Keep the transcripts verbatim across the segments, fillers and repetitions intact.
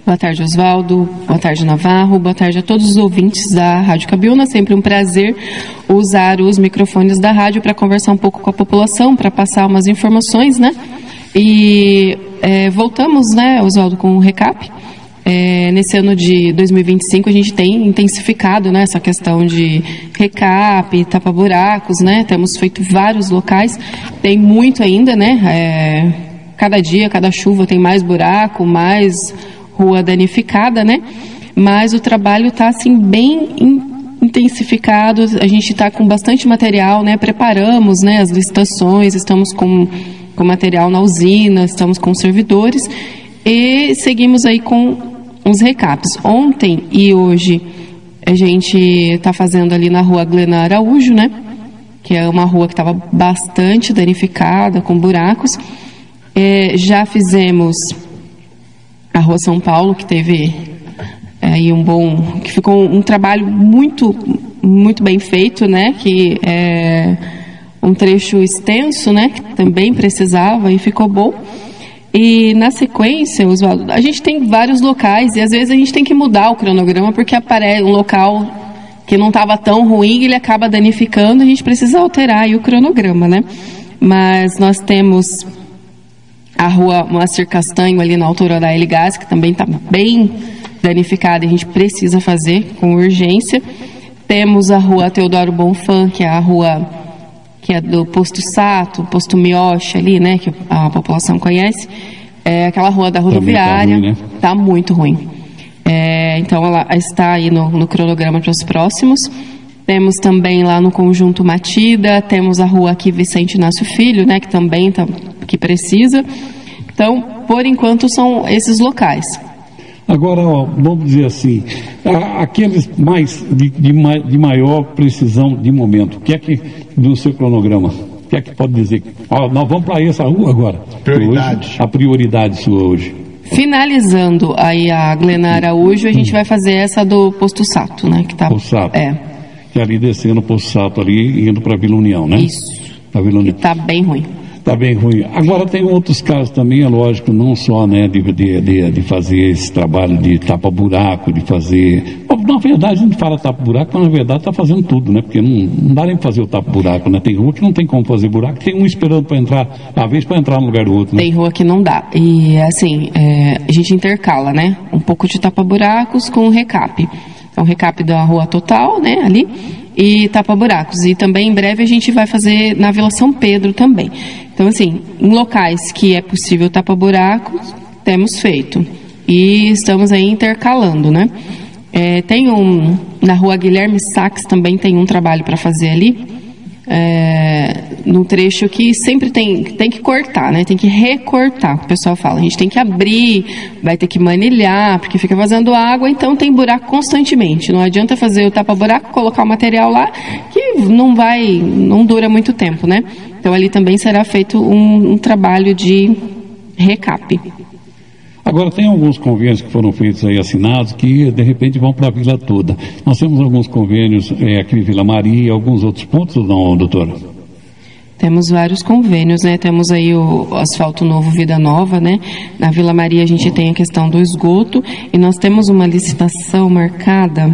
Boa tarde, Oswaldo. Boa tarde, Navarro. Boa tarde a todos os ouvintes da Rádio Cabiúna. Sempre um prazer usar os microfones da rádio para conversar um pouco com a população, para passar umas informações, né? E é, voltamos, né, Oswaldo, com o recap. É, nesse ano de dois mil e vinte e cinco a gente tem intensificado, né, essa questão de recap, tapa-buracos, né? Temos feito vários locais. Tem muito ainda, né? É, cada dia, cada chuva tem mais buraco, mais rua danificada, né? Mas o trabalho está assim bem intensificado. A gente está com bastante material, né? Preparamos, né, as licitações, estamos com, com material na usina, estamos com servidores e seguimos aí com os recaps. Ontem e hoje a gente está fazendo ali na rua Glena Araújo, né? Que é uma rua que estava bastante danificada, com buracos. É, já fizemos a Rua São Paulo, que teve é, aí um bom, que ficou um, um trabalho muito, muito bem feito, né? Que é um trecho extenso, né? Que também precisava e ficou bom. E na sequência, Oswaldo, a gente tem vários locais e às vezes a gente tem que mudar o cronograma porque aparece um local que não estava tão ruim e ele acaba danificando, a gente precisa alterar aí o cronograma, né? Mas nós temos a rua Moacir Castanho, ali na altura da L-Gás, que também está bem danificada e a gente precisa fazer com urgência. Temos a rua Teodoro Bonfim, que é a rua que é do Posto Sato, Posto Mioche ali, né, que a população conhece. É aquela rua da rodoviária. Está né? Tá muito ruim. É, então ela está aí no, no cronograma para os próximos. Temos também lá no Conjunto Matida, temos a rua aqui Vicente Inácio Filho, né, que também tá, que precisa. Então, por enquanto, são esses locais. Agora, ó, vamos dizer assim, aqueles mais de, de, de maior precisão de momento, o que é que, do seu cronograma, o que é que pode dizer? Ó, nós vamos para essa rua agora. Prioridade. Hoje, a prioridade sua hoje. Finalizando aí a Glena Araújo, a gente vai fazer essa do Posto Sato, né? Que tá, Posto Sato. É. Que é ali descendo o Posto Sato ali, indo para a Vila União, né? Isso. Pra Vila União. Está bem ruim. Está bem ruim. Agora tem outros casos também, é lógico, não só, né, de, de, de, de fazer esse trabalho de tapa-buraco, de fazer... Na verdade, a gente fala tapa-buraco, mas na verdade está fazendo tudo, né? Porque não, não dá nem para fazer o tapa-buraco, né? Tem rua que não tem como fazer buraco, tem um esperando para entrar, a vez para entrar no lugar do outro, né? Tem rua que não dá. E, assim, é, a gente intercala, né? Um pouco de tapa-buracos com o recap. Então, recap da rua total, né, ali, e tapa-buracos. E também, em breve, a gente vai fazer na Vila São Pedro também. Então, assim, em locais que é possível tapa-buracos, temos feito. E estamos aí intercalando, né? É, tem um, na rua Guilherme Sachs também tem um trabalho para fazer ali, é, num trecho que sempre tem, tem que cortar, né? Tem que recortar, o pessoal fala. A gente tem que abrir, vai ter que manilhar, porque fica vazando água, então tem buraco constantemente. Não adianta fazer o tapa-buraco, colocar o material lá, que não vai, não dura muito tempo, né? Então ali também será feito um, um trabalho de recap. Agora, tem alguns convênios que foram feitos aí, assinados, que de repente vão para a vila toda. Nós temos alguns convênios é, aqui em Vila Maria, alguns outros pontos, não, doutora? Temos vários convênios, né? Temos aí o, o Asfalto Novo Vida Nova, né? Na Vila Maria a gente tem a questão do esgoto e nós temos uma licitação marcada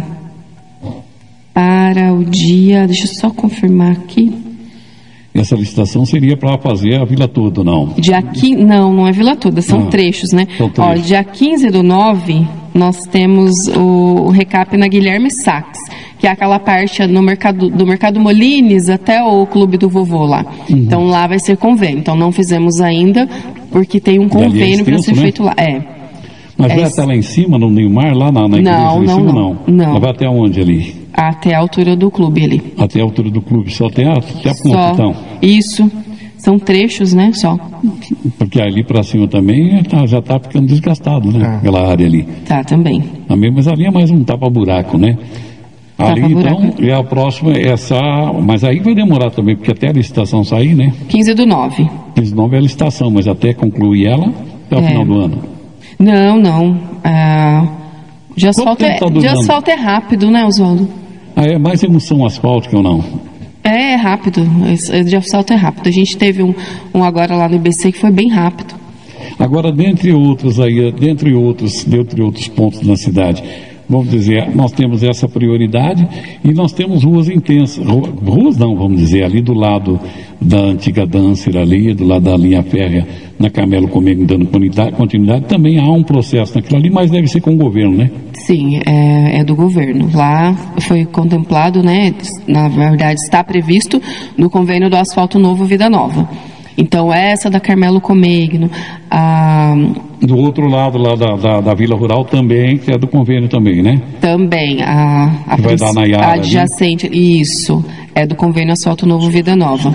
para o dia... Deixa eu só confirmar aqui. Essa licitação seria para fazer a vila toda, não? Dia quinze, não, não é vila toda, são ah, trechos, né? São trechos. Ó, dia quinze do nove, nós temos o, o recap na Guilherme Sachs, que é aquela parte no mercado, do Mercado Molines até o Clube do Vovô lá. Uhum. Então lá vai ser convênio. Então não fizemos ainda, porque tem um convênio é para ser, né, feito lá. É. Mas é vai até lá em cima, no Neymar, lá na, na igreja não, lá em não, cima, não. não? Não. Mas vai até onde ali? Até a altura do clube ali. Até a altura do clube, só até a, até a ponta, então? Isso. São trechos, né, só. Porque ali para cima também tá, já está ficando desgastado, né? Ah. Aquela área ali. Tá, também. Também, mas ali é mais um tapa-buraco, né? Ali, então, é a próxima, essa... Mas aí vai demorar também, porque até a licitação sair, né? quinze do nove. quinze do nove é a licitação, mas até concluir ela, até o é. final do ano. Não, não. Ah, de asfalto, é, tá de asfalto é rápido, né, Oswaldo? Ah, é mais emoção asfáltica ou não? É, é rápido. De asfalto é rápido. A gente teve um, um agora lá no I B C que foi bem rápido. Agora, dentre outros aí, dentre outros, dentre outros pontos na cidade, vamos dizer, nós temos essa prioridade e nós temos ruas intensas, ruas não, vamos dizer, ali do lado da antiga Dancer ali, do lado da linha férrea, na Carmelo Comego, dando continuidade, também há um processo naquilo ali, mas deve ser com o governo, né? Sim, é, é do governo. Lá foi contemplado, né, na verdade está previsto no convênio do Asfalto Novo Vida Nova. Então, essa da Carmelo Comegno, a... Do outro lado, lá da, da, da Vila Rural também, que é do convênio também, né? Também, a, a, vai dar na Yara, adjacente, ali? Isso, é do convênio Asfalto Novo Vida Nova.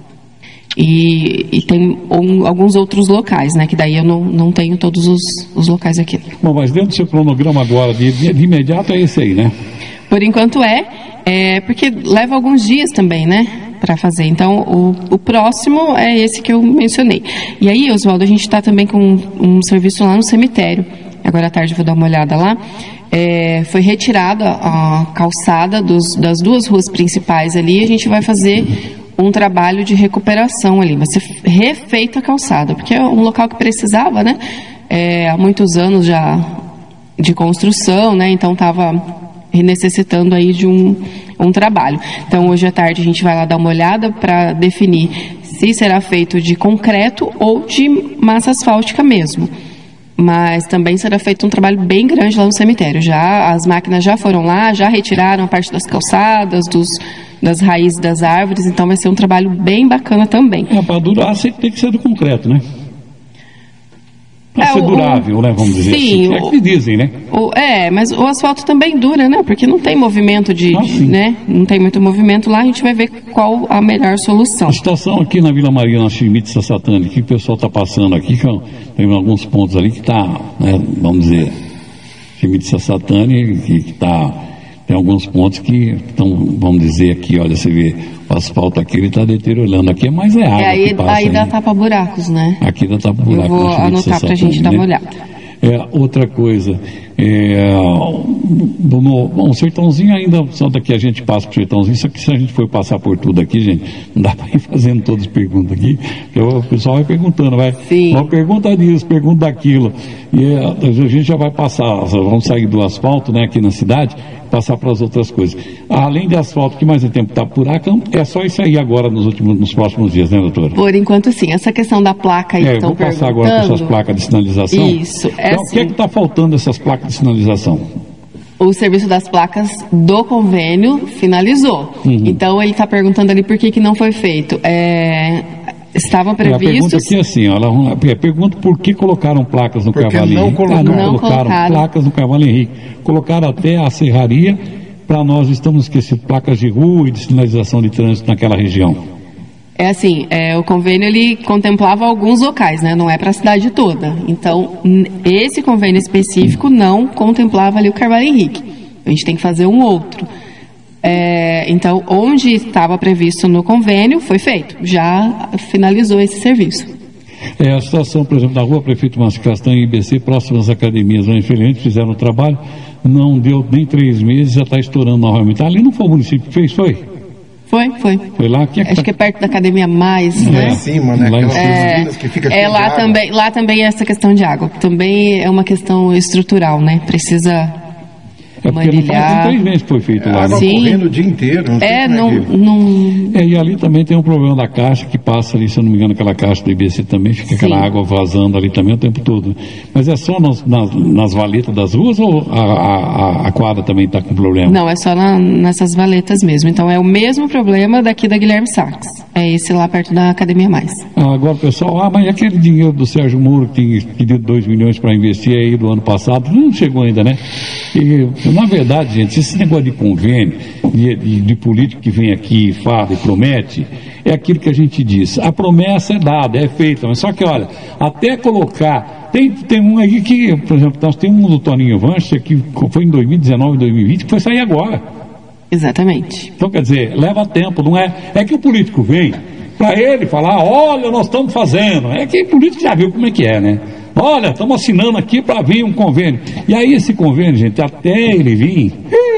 E, e tem um, alguns outros locais, né, que daí eu não, não tenho todos os, os locais aqui. Bom, mas dentro do seu cronograma agora, de, de, de imediato é esse aí, né? Por enquanto é, é porque leva alguns dias também, né, para fazer. Então, o, o próximo é esse que eu mencionei. E aí, Oswaldo, a gente está também com um, um serviço lá no cemitério. Agora à tarde eu vou dar uma olhada lá. É, foi retirada a calçada dos, das duas ruas principais ali. A gente vai fazer um trabalho de recuperação ali. Vai ser refeita a calçada, porque é um local que precisava, né? É, há muitos anos já de construção, né? Então estava necessitando aí de um, um trabalho. Então hoje à tarde a gente vai lá dar uma olhada para definir se será feito de concreto ou de massa asfáltica mesmo. Mas também será feito um trabalho bem grande lá no cemitério. Já as máquinas já foram lá, já retiraram a parte das calçadas, dos, das raízes das árvores, então vai ser um trabalho bem bacana também. É, para durar tem que ser do concreto, né? Para é, ser o, durável, né? Vamos dizer sim, assim. É o que dizem, né? O, é, mas o asfalto também dura, né? Porque não tem movimento de, ah, de né? Não tem muito movimento lá, a gente vai ver qual a melhor solução. A situação aqui na Vila Maria, na Chimite Sassatani, que o pessoal está passando aqui, que tem alguns pontos ali que está, né, vamos dizer, Chimite Sassatani, que está, tem alguns pontos que estão, vamos dizer aqui, olha, você vê, o asfalto aqui ele está deteriorando, aqui é mais é água. É, aí, que passa aí dá tapa-buracos, né? Aqui dá tapa-buracos. Eu vou anotar para a gente dar uma olhada. É, outra coisa, é, no, bom, o Sertãozinho ainda, só daqui a gente passa para o Sertãozinho, só que se a gente for passar por tudo aqui, gente, não dá para ir fazendo todas as perguntas aqui, porque o pessoal vai perguntando, vai, Sim. Uma pergunta disso, pergunta daquilo, e é, a gente já vai passar, vamos sair do asfalto, né, aqui na cidade, passar para as outras coisas. Além de asfalto, que mais é tempo? Tá buraco, é só isso aí agora nos últimos, nos próximos dias, né, doutora? Por enquanto, sim. Essa questão da placa aí é, que estão perguntando. Vou passar agora para essas placas de sinalização. Isso. É então, assim. O que é que está faltando dessas placas de sinalização? O serviço das placas do convênio finalizou. Uhum. Então, ele está perguntando ali por que que não foi feito. É... Estavam previstos... A pergunta aqui é assim, ó, ela pergunta por que colocaram placas no Cavalo Henrique. Colocaram. Ah, não, não colocaram, colocaram placas no Cavalo Henrique. Colocaram até a serraria, para nós estamos esquecendo placas de rua e de sinalização de trânsito naquela região. É assim, é, o convênio ele contemplava alguns locais, né? Não é para a cidade toda. Então, esse convênio específico não contemplava ali o Carvalho Henrique. A gente tem que fazer um outro. É, então, onde estava previsto no convênio, foi feito. Já finalizou esse serviço. É, a situação, por exemplo, da rua Prefeito Márcio Castanho e I B C, próximas academias, infelizmente, fizeram o trabalho, não deu nem três meses, já está estourando novamente. Ali não foi o município que fez, foi? Foi, foi. Foi lá? Que é que Acho tá... que é perto da Academia Mais, é. né? Lá em cima, né? Lá Aquelas é, piscinas que fica é lá também, lá também é essa questão de água. Também é uma questão estrutural, né? Precisa... É porque não faz nem três meses que foi feito é, lá. Água Né? correndo o dia inteiro. Não é, não... É, não... É, e ali também tem um problema da caixa que passa ali, se eu não me engano, aquela caixa do I B C também, fica Sim. aquela água vazando ali também o tempo todo. Mas é só nas, nas, nas valetas das ruas ou a, a, a quadra também está com problema? Não, é só na, nessas valetas mesmo. Então é o mesmo problema daqui da Guilherme Sachs. É esse lá perto da Academia Mais. Ah, agora o pessoal, ah, mas aquele dinheiro do Sérgio Moro que tinha pedido dois milhões para investir aí do ano passado, não chegou ainda, né? E, na verdade, gente, esse negócio de convênio, de, de, de político que vem aqui, fala e promete, é aquilo que a gente diz. A promessa é dada, é feita, mas só que, olha, até colocar... Tem, tem um aí que, por exemplo, nós temos um do Toninho Vancha, que foi em dois mil e dezenove, dois mil e vinte, que foi sair agora. Exatamente. Então, quer dizer, leva tempo, não é? É que o político vem para ele falar, olha, nós estamos fazendo. É que o político já viu como é que é, né? Olha, estamos assinando aqui para vir um convênio. E aí esse convênio, gente, até ele vir,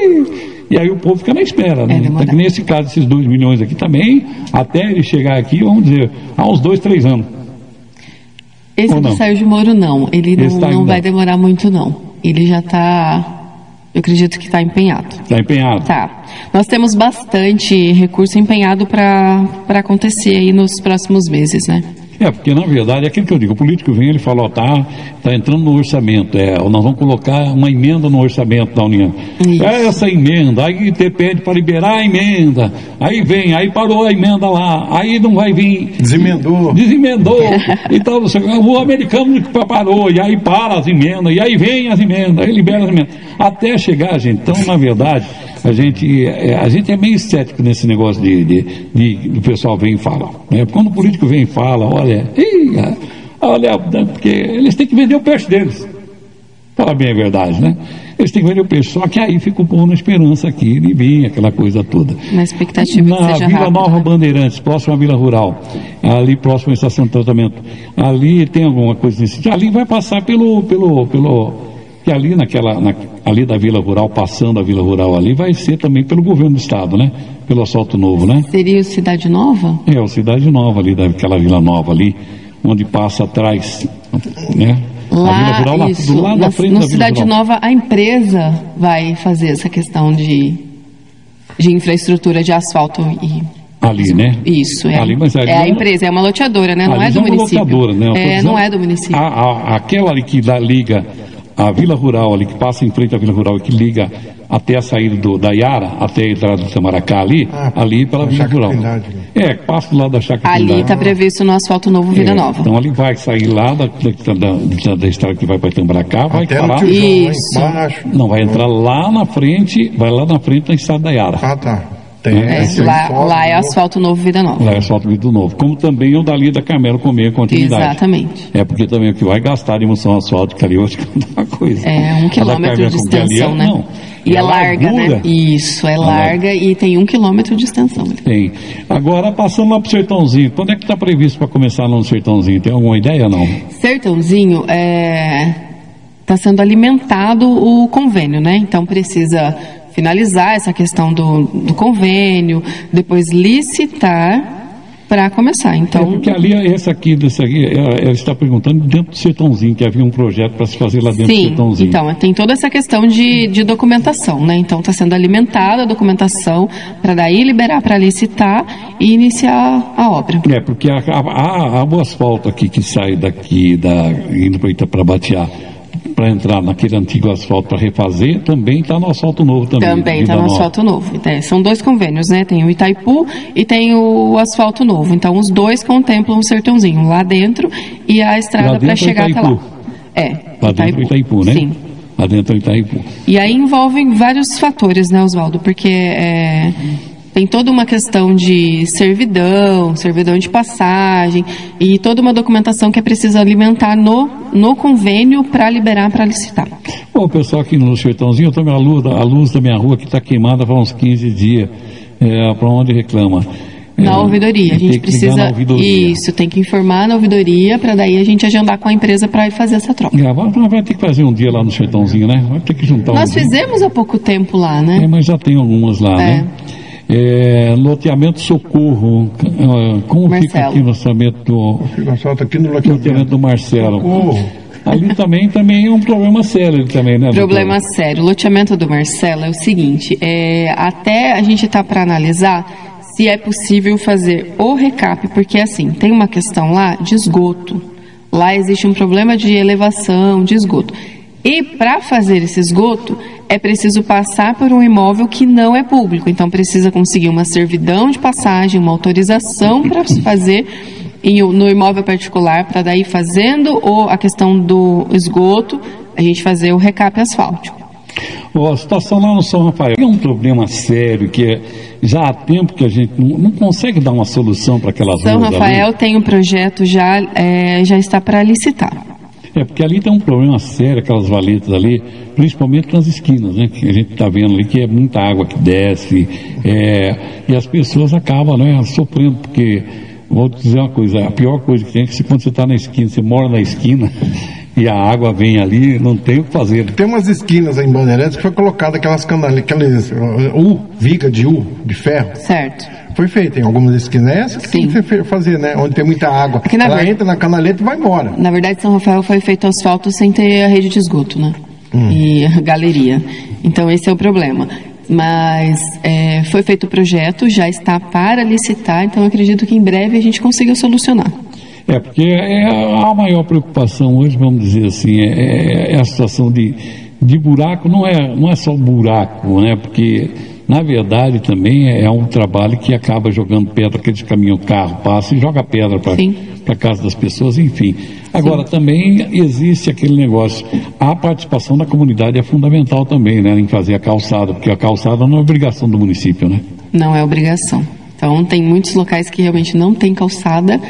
e aí o povo fica na espera, né? É, então, nesse caso, esses dois milhões aqui também, até ele chegar aqui, vamos dizer, há uns dois, três anos. Esse Ou do não? Sérgio Moro não, ele não, Esse tá não ainda. vai demorar muito não. Ele já está, eu acredito que está empenhado. Está empenhado? Tá. Nós temos bastante recurso empenhado para para acontecer aí nos próximos meses, né? É, porque na verdade é aquilo que eu digo, o político vem, ele fala, ó, tá, tá entrando no orçamento, é, nós vamos colocar uma emenda no orçamento da União. Isso. É essa emenda, aí te pede para liberar a emenda, aí vem, aí parou a emenda lá, aí não vai vir. Desemendou. Desemendou, então o americano parou, e aí para as emendas, e aí vem as emendas, aí libera as emendas, até chegar, gente. Então, na verdade, a gente, é, a gente é meio cético nesse negócio de, de, de, de o pessoal vem e fala, né? Quando o político vem e fala, olha, ih, olha, porque eles têm que vender o peixe deles, fala bem a verdade, né? Eles têm que vender o peixe, só que aí fica o povo na esperança aqui de vir, aquela coisa toda. Na expectativa que Na seja Vila rápido, Nova né? Bandeirantes, próximo à Vila Rural, ali próximo à estação de tratamento, ali tem alguma coisa nesse sentido, ali vai passar pelo, pelo, pelo, que ali naquela, na, ali da Vila Rural, passando a Vila Rural ali, vai ser também pelo governo do estado, né? Pelo Asfalto Novo, né? Seria o Cidade Nova? É, o Cidade Nova ali, daquela Vila Nova ali, onde passa atrás, né? Lá, a Vila Rural, lá, isso, do lado na, da frente no da Vila Cidade Rural. Nova, a empresa vai fazer essa questão de, de infraestrutura de asfalto e... Ali, né? Isso, é, Ali, mas ali é a não- empresa, é uma loteadora, né? Não Ali é do já uma município. locadora, né? Eu tô É, dizendo, não é do município. A, a, aquela ali que dá, liga a Vila Rural, ali que passa em frente à Vila Rural e que liga até a saída do, da Iara, até a entrada do Tamaracá ali, Ah, ali pela da Vila Chácara Rural. Trindade, né? É, passa do lado da Chácara Ali Trindade. está previsto no asfalto novo Vida É, Nova. Então ali vai sair lá da, da, da, da, da estrada que vai para Tambaracá, vai Até no parar. Tio João, lá Isso. embaixo. Não, vai entrar lá na frente, vai lá na frente da estrada da Iara. Ah, tá. Tem. É, esse aí lá, sobe, lá é né? asfalto novo Vida Nova. Lá é asfalto Vida Novo. Como também o dali da Carmelo Comer continuidade. Exatamente. É porque também o que vai gastar de emoção asfáltica ali, eu acho que é uma coisa. É um A da quilômetro Carmelo de Comer ali, extensão, né? não. E é a larga, largura né? Isso, é larga e tem um quilômetro de extensão. Tem. Agora, passando lá pro Sertãozinho, quando é que está previsto para começar lá no Sertãozinho? Tem alguma ideia ou não? Sertãozinho é está sendo alimentado o convênio, né? Então precisa finalizar essa questão do, do convênio, depois licitar para começar. É Então, porque ali, essa aqui, dessa aqui, ela, ela está perguntando dentro do Sertãozinho, que havia um projeto para se fazer lá dentro do sim, Sertãozinho. então tem toda essa questão de, de documentação, né? Então está sendo alimentada a documentação para daí liberar para licitar e iniciar a obra. É, porque a, a, a, o asfalto aqui que sai daqui, da, indo para Itaparabatiá, para entrar naquele antigo asfalto para refazer, também está no asfalto novo também. Também está Vida no Nova. asfalto novo. É, são dois convênios, né? Tem o Itaipu e tem o asfalto novo. Então os dois contemplam o Sertãozinho lá dentro e a Lá estrada dentro para é chegar até lá. Itaipu. É, Lá dentro do Itaipu, né? Sim. Lá dentro do Itaipu. E aí envolvem vários fatores, né, Oswaldo? Porque é, tem toda uma questão de servidão, servidão de passagem e toda uma documentação que é preciso alimentar no, no convênio para liberar, para licitar. Bom, o pessoal aqui no Sertãozinho, eu também, a luz, a luz da minha rua que está queimada há uns quinze dias, é, para onde reclama. Na É, ouvidoria, a tem gente que ligar precisa. na ouvidoria. Isso, tem que informar na ouvidoria para daí a gente agendar com a empresa para ir fazer essa troca. É, agora vai ter que fazer um dia lá no Sertãozinho, né? Vai ter que juntar Nós um dia. fizemos há pouco tempo lá, É, né? mas já tem algumas lá, É. né? É, loteamento Socorro, ah, como fica Marcelo. aqui o lançamento do Fica só tá aqui no loteamento loteamento. do Marcelo? Socorro. Ali também, também é um problema sério também, né? doutor? Problema sério. O loteamento do Marcelo é o seguinte: é, até a gente está para analisar se é possível fazer o recap, porque assim, tem uma questão lá de esgoto. Lá existe um problema de elevação, de esgoto. E para fazer esse esgoto, é preciso passar por um imóvel que não é público. Então precisa conseguir uma servidão de passagem, uma autorização para se fazer em- no imóvel particular, para daí fazendo o, a questão do esgoto, a gente fazer o recap asfáltico. Ó, a situação lá no São Rafael é um problema sério que é, já há tempo que a gente não, não consegue dar uma solução para aquelas São ruas Rafael ali. tem um projeto já, é, já está para licitar. É, porque ali tem um problema sério, aquelas valetas ali, principalmente nas esquinas, né? Que a gente está vendo ali que é muita água que desce, é, e as pessoas acabam, né, sofrendo, porque, vou te dizer uma coisa, a pior coisa que tem é que se quando você está na esquina, você mora na esquina, e a água vem ali, não tem o que fazer. Tem umas esquinas aí em Bandeirantes que foi colocada aquelas canelas, aquelas U, viga de U, de ferro. Certo. Foi feita em algumas esquinas. É essa que Sim. tem que fazer, né? Onde tem muita água. Porque, na Ela ver- entra na canaleta e vai embora. Na verdade, São Rafael foi feito asfalto sem ter a rede de esgoto, né? Hum. E a galeria. Então, esse é o problema. Mas é, foi feito o projeto, já está para licitar, então eu acredito que em breve a gente consiga solucionar. É, porque é a maior preocupação hoje, vamos dizer assim, é, é a situação de, de buraco, não é, não é só buraco, né? Porque, na verdade, também é um trabalho que acaba jogando pedra, aqueles caminhos, o carro passa e joga pedra para a casa das pessoas, enfim. Agora, Sim. também existe aquele negócio, a participação da comunidade é fundamental também, né? Em fazer a calçada, porque a calçada não é obrigação do município, né? Não é obrigação. Então, tem muitos locais que realmente não tem calçada,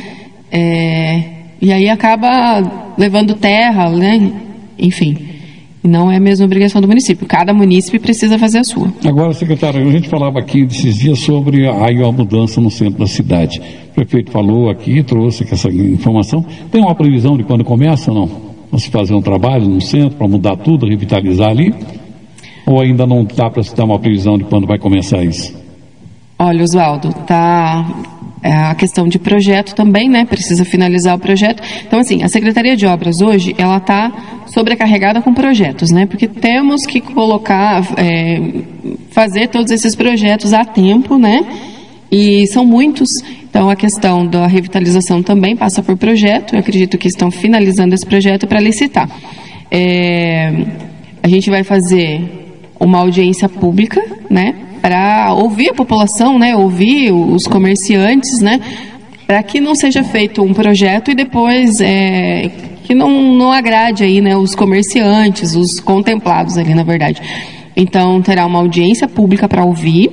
É, e aí acaba levando terra, né? Enfim, não é mesmo obrigação do município. Cada município precisa fazer a sua. Agora, secretário, a gente falava aqui esses dias sobre aí a mudança no centro da cidade. O prefeito falou aqui, trouxe essa informação. Tem uma previsão de quando começa ou não? Você fazer um trabalho no centro para mudar tudo, revitalizar ali? Ou ainda não dá para se dar uma previsão de quando vai começar isso? Olha, Oswaldo, tá... É a questão de projeto também, né? Precisa finalizar o projeto. Então, assim, a Secretaria de Obras hoje, ela está sobrecarregada com projetos, né? Porque temos que colocar, é, fazer todos esses projetos a tempo, né? E são muitos. Então, a questão da revitalização também passa por projeto. Eu acredito que estão finalizando esse projeto para licitar. É, a gente vai fazer uma audiência pública, né? Para ouvir a população, né, ouvir os comerciantes, né, para que não seja feito um projeto e depois é, que não, não agrade aí, né, os comerciantes, os contemplados ali, na verdade. Então, terá uma audiência pública para ouvir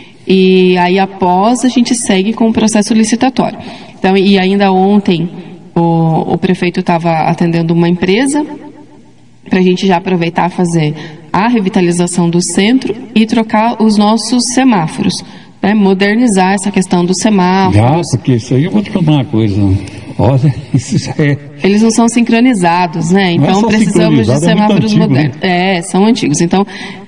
e aí após a gente segue com o processo licitatório. Então, e ainda ontem o, o prefeito estava atendendo uma empresa para a gente já aproveitar a fazer a revitalização do centro e trocar os nossos semáforos, né? Modernizar essa questão dos semáforos. Já, porque isso aí eu vou te contar uma coisa. Olha, isso já é... Eles não são sincronizados, né? Então é precisamos de semáforos é modernos. Né? É, são antigos. Então,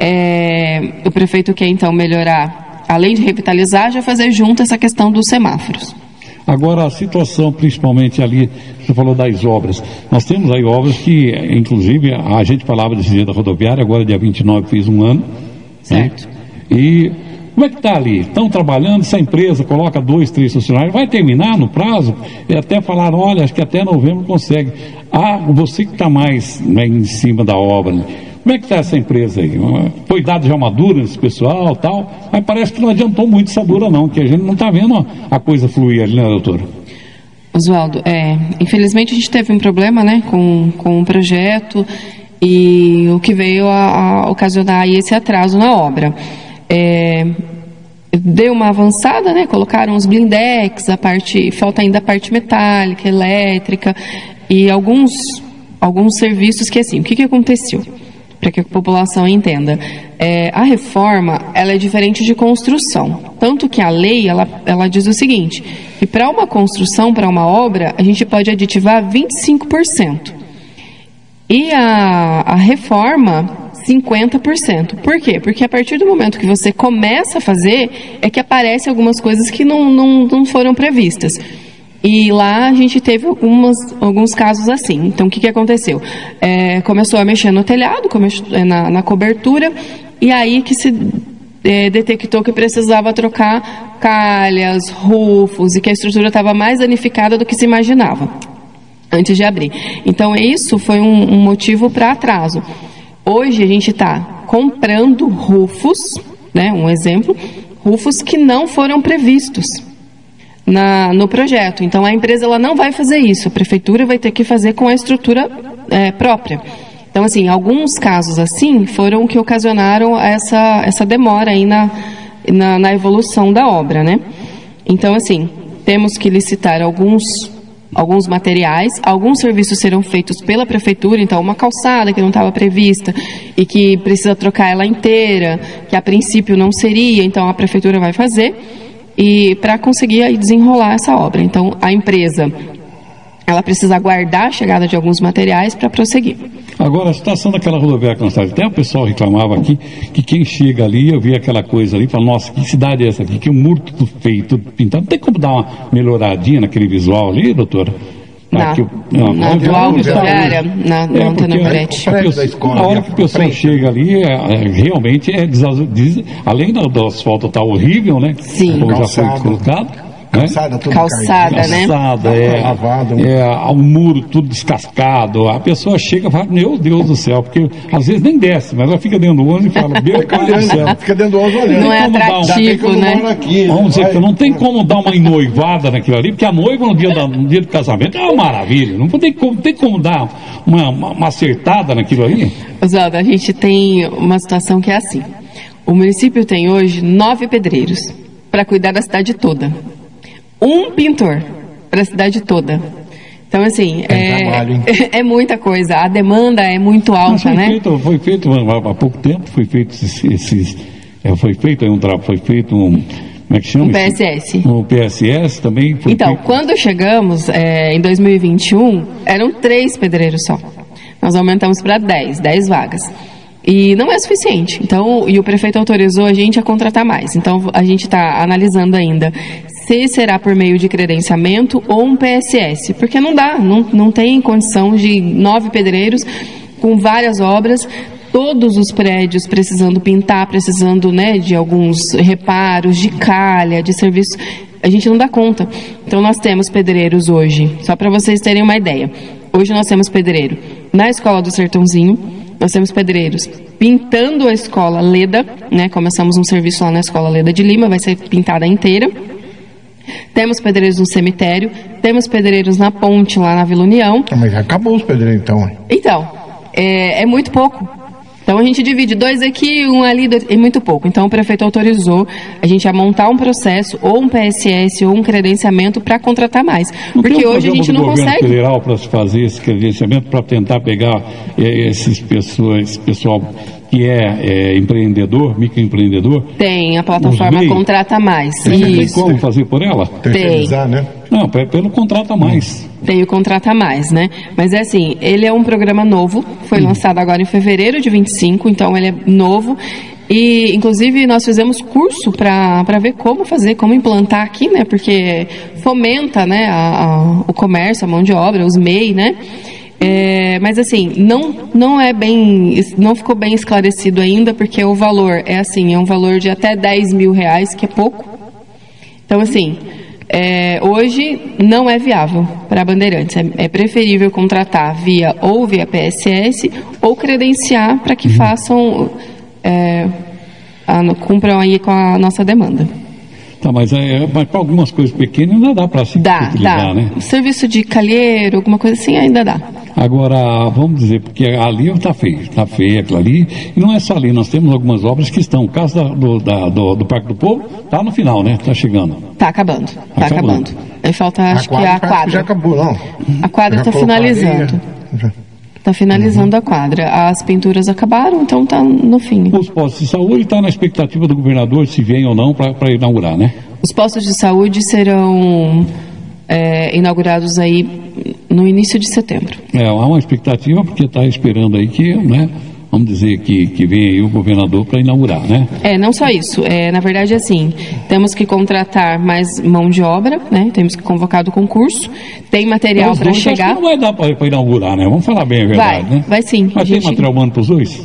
é, o prefeito quer então melhorar, além de revitalizar, já fazer junto essa questão dos semáforos. Agora, a situação, principalmente ali, você falou das obras. Nós temos aí obras que, inclusive, a gente falava desse dia da rodoviária, agora dia vinte e nove fez um ano. Certo. Né? E como é que está ali? Estão trabalhando, essa empresa coloca dois, três funcionários, vai terminar no prazo? E até falaram, olha, acho que até novembro consegue. Ah, você que está mais, né, em cima da obra, né? Como é que está essa empresa aí? Foi dado já uma dura nesse pessoal e tal, mas parece que não adiantou muito essa dura não, que a gente não está vendo a coisa fluir ali, né, doutora? Oswaldo, é, infelizmente a gente teve um problema, né, com, com o projeto e o que veio a, a ocasionar aí esse atraso na obra. É, deu uma avançada, né, colocaram os blindex, a parte, falta ainda a parte metálica, elétrica e alguns, alguns serviços que assim, o que que aconteceu? Para que a população entenda. É, a reforma, ela é diferente de construção. Tanto que a lei, ela, ela diz o seguinte, que para uma construção, para uma obra, a gente pode aditivar vinte e cinco por cento. E a, a reforma, cinquenta por cento. Por quê? Porque a partir do momento que você começa a fazer, é que aparecem algumas coisas que não, não, não foram previstas. E lá a gente teve algumas, alguns casos assim. Então, o que, que aconteceu? É, começou a mexer no telhado, começou, na, na cobertura, e aí que se é, detectou que precisava trocar calhas, rufos, e que a estrutura estava mais danificada do que se imaginava, antes de abrir. Então, isso foi um, um motivo para atraso. Hoje a gente está comprando rufos, né, um exemplo, rufos que não foram previstos Na, no projeto. Então a empresa ela não vai fazer isso, a prefeitura vai ter que fazer com a estrutura é, própria. Então assim, alguns casos assim foram que ocasionaram essa, essa demora aí na, na, na evolução da obra, né? Então assim, temos que licitar alguns, alguns materiais, alguns serviços serão feitos pela prefeitura, então uma calçada que não estava prevista e que precisa trocar ela inteira, que a princípio não seria, então a prefeitura vai fazer. E para conseguir aí desenrolar essa obra. Então, a empresa ela precisa aguardar a chegada de alguns materiais para prosseguir. Agora, a situação daquela rodoviária cansada, até o pessoal reclamava aqui que quem chega ali, eu vi aquela coisa ali, fala, nossa, que cidade é essa aqui? Que o muro tudo feio, tudo pintado. Não tem como dar uma melhoradinha naquele visual ali, doutora? Na, que, não, na atual rodoviária, na, na é, Antônio Moretti. A, escola, a hora que o pessoal chega ali, é, é, realmente é des, além do, do asfalto estar tá horrível, né? Sim. Como Calçado. já foi colocado. Calçada, tudo Calçada, caído. né? Calçada, é, Lavado. é, o muro tudo descascado. A pessoa chega e fala, meu Deus do céu, porque às vezes nem desce, mas ela fica dentro do ônibus e fala, meu pai do céu. Fica dentro do ônibus olhando. Não é Como dar um- atrativo, né? Aqui, Vamos dizer vai. que não tem como dar uma enoivada naquilo ali, porque a noiva no dia, da, no dia do casamento é uma maravilha. Não tem como, tem como dar uma, uma, uma acertada naquilo ali. Oswaldo, a gente tem uma situação que é assim. O município tem hoje nove pedreiros para cuidar da cidade toda. Um pintor para a cidade toda. Então, assim, é, trabalho, hein? é muita coisa. A demanda é muito alta, Mas foi né? feito, foi feito há, há pouco tempo, foi feito esses, esses é, foi feito um trabalho, foi feito um, como é que chama? Um P S S. Um P S S também. Foi Então, feito. quando chegamos é, em dois mil e vinte e um, eram três pedreiros só. Nós aumentamos para dez, dez vagas. E não é suficiente. Então, e o prefeito autorizou a gente a contratar mais. Então, a gente está analisando ainda se será por meio de credenciamento ou um P S S. Porque não dá, não, não tem condição de nove pedreiros com várias obras, todos os prédios precisando pintar, precisando, né, de alguns reparos, de calha, de serviço. A gente não dá conta. Então, nós temos pedreiros hoje, só para vocês terem uma ideia. Hoje nós temos pedreiro na Escola do Sertãozinho, nós temos pedreiros pintando a Escola Leda, né? Começamos um serviço lá na Escola Leda de Lima, vai ser pintada inteira. Temos pedreiros no cemitério, temos pedreiros na ponte lá na Vila União. Ah, mas já acabou os pedreiros então. hein? Então, é, é muito pouco. Então a gente divide dois aqui, um ali, dois, é muito pouco. Então o prefeito autorizou a gente a montar um processo, ou um P S S, ou um credenciamento para contratar mais. Não Porque tem um hoje a gente não programa do governo consegue. federal para se fazer esse credenciamento, para tentar pegar eh, esses pessoas, esse pessoal que é, é empreendedor, microempreendedor. Tem, a plataforma Os meios. Contrata Mais. Tem Isso. como fazer por ela? Terceirizar, né? Não, pe- pelo contrato a mais. Tem o Contrata Mais, né? Mas é assim, ele é um programa novo, foi lançado agora em fevereiro de vinte e cinco, então ele é novo. E, inclusive, nós fizemos curso para ver como fazer, como implantar aqui, né? Porque fomenta, né, a, a, o comércio, a mão de obra, os M E I, né? É, mas assim, não, não é bem, não ficou bem esclarecido ainda, porque o valor é assim, é um valor de até dez mil reais, que é pouco. Então, assim, é, hoje não é viável para Bandeirantes. É, é preferível contratar via ou via P S S ou credenciar para que façam, é, a, cumpram aí com a nossa demanda. Tá, mas, é, mas para algumas coisas pequenas ainda dá para se Dá, utilizar, dá. né? Serviço de calheiro, alguma coisa assim, ainda dá. Agora, vamos dizer, porque ali está feio, está feio aquilo ali, e não é só ali, nós temos algumas obras que estão, o caso da, do, da, do, do Parque do Povo, está no final, né? Está chegando. Tá acabando, tá Acabando. acabando. Aí falta, acho que a parece que já quadra. acabou, não. A quadra Já está colocou finalizando. areia, já. Está finalizando a quadra. As pinturas acabaram, então está no fim. Os postos de saúde estão na expectativa do governador se vem ou não para inaugurar, né? Os postos de saúde serão é, inaugurados aí no início de setembro. É, há uma expectativa porque está esperando aí que, né? Vamos dizer que, que vem aí o governador para inaugurar, né? É, não só isso. É, na verdade, assim, temos que contratar mais mão de obra, né? Temos que convocar do concurso. Tem material Os para dois, acho que chegar. não vai dar para inaugurar, né? Vamos falar bem a verdade, Vai, né? vai sim. Mas A tem gente- material humano para os dois?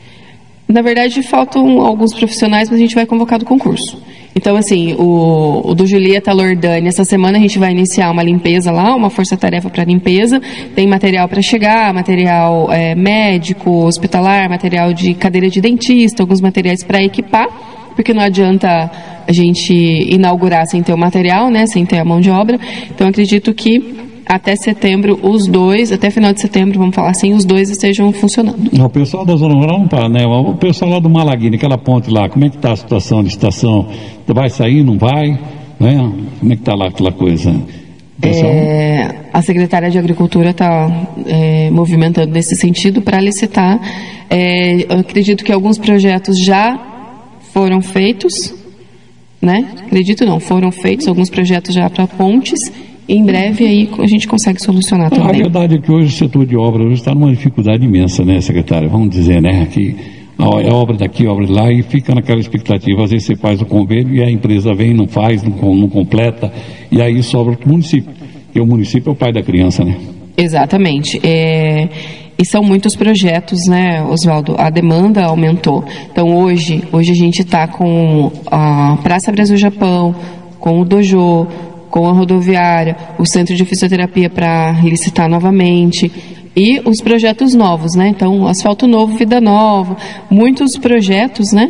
Na verdade, faltam alguns profissionais, mas a gente vai convocar do concurso. Então, assim, o, o do Julieta Lordani, essa semana a gente vai iniciar uma limpeza lá, uma força-tarefa para limpeza. Tem material para chegar, material é, médico, hospitalar, material de cadeira de dentista, alguns materiais para equipar, porque não adianta a gente inaugurar sem ter o material, né, sem ter a mão de obra. Então, acredito que até setembro, os dois, até final de setembro, vamos falar assim, os dois estejam funcionando. O pessoal da Zona Rural não para, né? O pessoal lá do Malaguine, aquela ponte lá, como é que está a situação de estação? Vai sair, não vai? Né? Como é que está lá aquela coisa? O pessoal... É, a secretária de Agricultura está é, movimentando nesse sentido para licitar. É, eu acredito que alguns projetos já foram feitos, né? Acredito não, foram feitos alguns projetos já para pontes em breve aí a gente consegue solucionar também. A verdade é que hoje o setor de obra hoje está numa dificuldade imensa, né, secretária? Vamos dizer, né, que é obra daqui, obra de lá, e fica naquela expectativa. Às vezes você faz o convênio e a empresa vem, não faz, não, não completa, e aí sobra para o município. E o município é o pai da criança, né? Exatamente. É... E são muitos projetos, né, Oswaldo? A demanda aumentou. Então hoje, hoje a gente está com a Praça Brasil Japão, com o Dojo, com a rodoviária, o Centro de Fisioterapia para licitar novamente, e os projetos novos, né? Então, Asfalto Novo, Vida Nova, muitos projetos, né?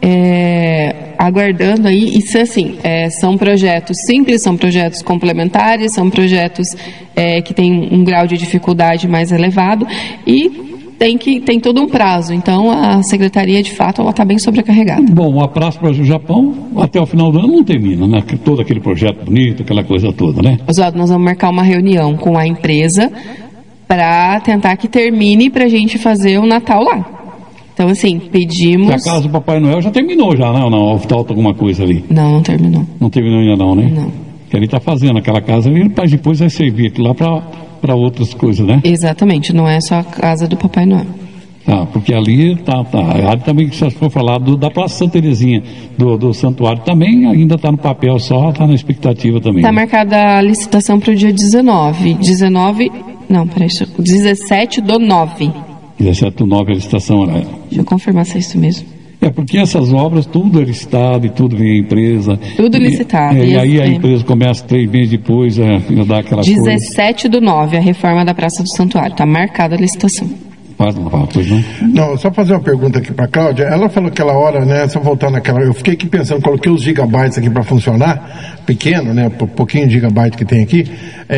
É, aguardando aí, isso assim, é, são projetos simples, são projetos complementares, são projetos é, que têm um grau de dificuldade mais elevado e tem, que, tem todo um prazo. Então a secretaria, de fato, ela está bem sobrecarregada. Bom, a Praça Brasil Japão até o final do ano não termina, né? Todo aquele projeto bonito, aquela coisa toda, né? Oswaldo, nós vamos marcar uma reunião com a empresa para tentar que termine para a gente fazer o Natal lá. Então, assim, pedimos... A casa do Papai Noel já terminou já, não? Não, falta alguma coisa ali. Não, não terminou. Não terminou ainda não, né? Não. Que ele está fazendo aquela casa ali, mas depois vai servir aquilo lá para outras coisas, né? Exatamente, não é só a casa do Papai Noel. Tá, porque ali tá, tá. Ali também, se for falar do, da Praça Santa Terezinha, do, do santuário, também ainda está no papel só, está na expectativa também. Está né? marcada a licitação para o dia dezenove. dezenove... Não, peraí, dezessete do nove. dezessete do nove, a licitação horária. Deixa eu confirmar se é isso mesmo. É, porque essas obras, tudo é licitado e tudo vem a empresa. Tudo licitado. E, é, e aí a é. empresa começa três meses depois a, a dar aquela coisa. dezessete do nove, a reforma da Praça do Santuário. Está marcada a licitação. Faz uma coisa, não? Não, só fazer uma pergunta aqui para a Cláudia. Ela falou aquela hora, né, só voltar naquela... Eu fiquei aqui pensando, coloquei os gigabytes aqui para funcionar, pequeno, né, um pouquinho de gigabyte que tem aqui.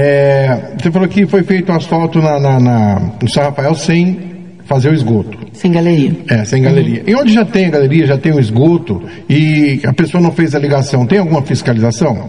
É, você falou que foi feito o asfalto na, na, na, no São Rafael sem fazer o esgoto. Sem galeria. É, sem galeria. Uhum. E onde já tem a galeria, já tem o esgoto, e a pessoa não fez a ligação, tem alguma fiscalização?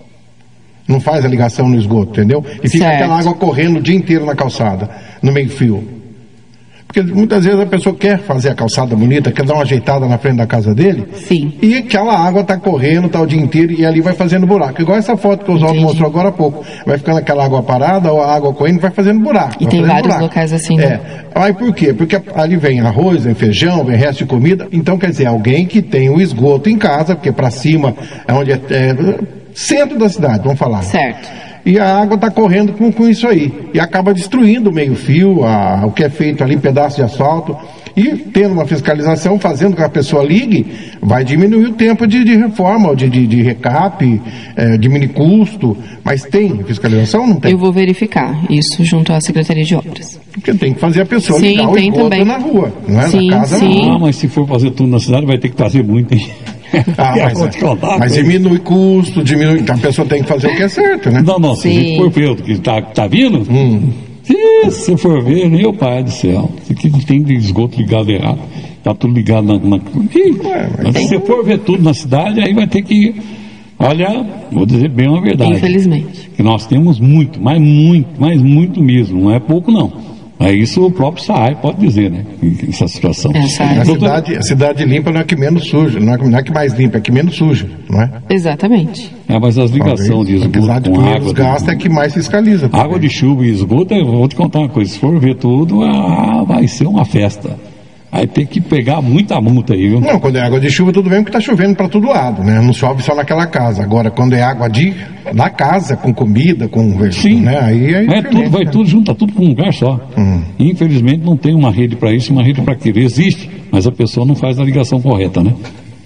Não faz a ligação no esgoto, entendeu? E fica certo. Aquela água correndo o dia inteiro na calçada, no meio-fio. Porque muitas vezes a pessoa quer fazer a calçada bonita, quer dar uma ajeitada na frente da casa dele. Sim. E aquela água está correndo, tá o dia inteiro, e ali vai fazendo buraco. Igual essa foto que o Oswaldo mostrou agora há pouco. Vai ficando aquela água parada, ou a água correndo, vai fazendo buraco. E tem vários buraco. locais assim, né? É. Aí por quê? Porque ali vem arroz, vem feijão, vem resto de comida. Então quer dizer, alguém que tem o esgoto em casa, porque para cima é onde é, é centro da cidade, vamos falar. Certo. E a água está correndo com, com isso aí. E acaba destruindo o meio-fio, o que é feito ali, pedaço de asfalto. E tendo uma fiscalização, fazendo com que a pessoa ligue, vai diminuir o tempo de, de reforma, de, de, de recap, é, diminuir custo. Mas tem fiscalização ou não tem? Eu vou verificar isso junto à Secretaria de Obras. Porque tem que fazer a pessoa sim, ligar o tem esgoto também. na rua, não é? Sim, na casa sim. não. Ah, mas se for fazer tudo na cidade, vai ter que fazer muito, hein? Ah, mas, é, mas diminui custo, diminui. Então a pessoa tem que fazer o que é certo, né? Não, não, se Sim. for ver o que tá, tá vindo, Hum. se você for ver, meu pai do céu, isso aqui não tem de esgoto ligado errado, tá tudo ligado na. na... Ué, mas mas se você for ver tudo na cidade, aí vai ter que. Olha, vou dizer bem uma verdade. Infelizmente. Que nós temos muito, mas muito, mas muito mesmo, não é pouco não. É isso o próprio S A I pode dizer, né? Essa situação. É, S A I. A cidade, a cidade limpa não é que menos suja, não é, não é que mais limpa, é que menos suja, não é? Exatamente. É, mas as ligações de esgoto cidade com que água... menos gasta é que mais fiscaliza. Água de chuva e esgoto, eu vou te contar uma coisa, se for ver tudo, ah, vai ser uma festa. Aí tem que pegar muita multa aí, viu? Não, quando é água de chuva tudo bem, porque tá chovendo para todo lado, né? Não chove só naquela casa. Agora, quando é água de na casa, com comida, com... Sim, né? Aí é, é tudo, vai né? tudo junto, tá tudo com um lugar só. Hum. Infelizmente não tem uma rede para isso, uma rede para aquilo. Existe, mas a pessoa não faz a ligação correta, né?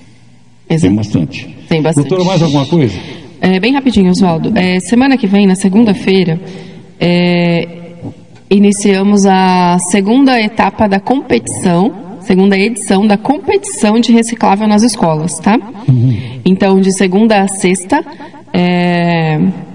Exato. Tem bastante. Tem bastante. Doutora, mais alguma coisa? É, bem rapidinho, Oswaldo. É, semana que vem, na segunda-feira, é, iniciamos a segunda etapa da competição, segunda edição da competição de reciclável nas escolas, tá? Uhum. Então, de segunda a sexta, é,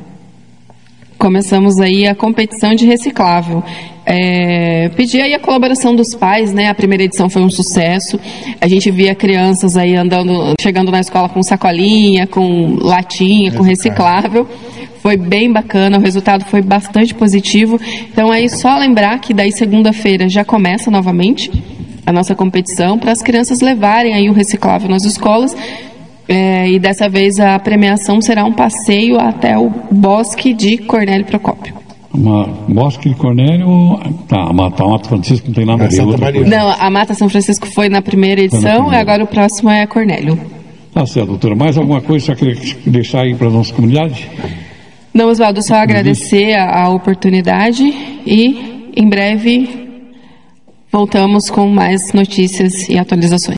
começamos aí a competição de reciclável. É, pedir aí a colaboração dos pais, né? A primeira edição foi um sucesso. A gente via crianças aí andando, chegando na escola com sacolinha, com latinha, com reciclável. Foi bem bacana, o resultado foi bastante positivo. Então aí só lembrar que daí segunda-feira já começa novamente a nossa competição para as crianças levarem aí o reciclável nas escolas. É, e dessa vez a premiação será um passeio até o Bosque de Cornélio Procópio. Uma Bosque de Cornélio, tá, a Mata, a Mata Francisco não tem nada a ver. Santa Maria. Não, a Mata São Francisco foi na primeira edição, e agora o próximo é Cornélio. Tá certo, doutora. Mais alguma coisa que você quer deixar aí para a nossa comunidade? Não, Oswaldo, só agradecer a, a oportunidade e em breve voltamos com mais notícias e atualizações.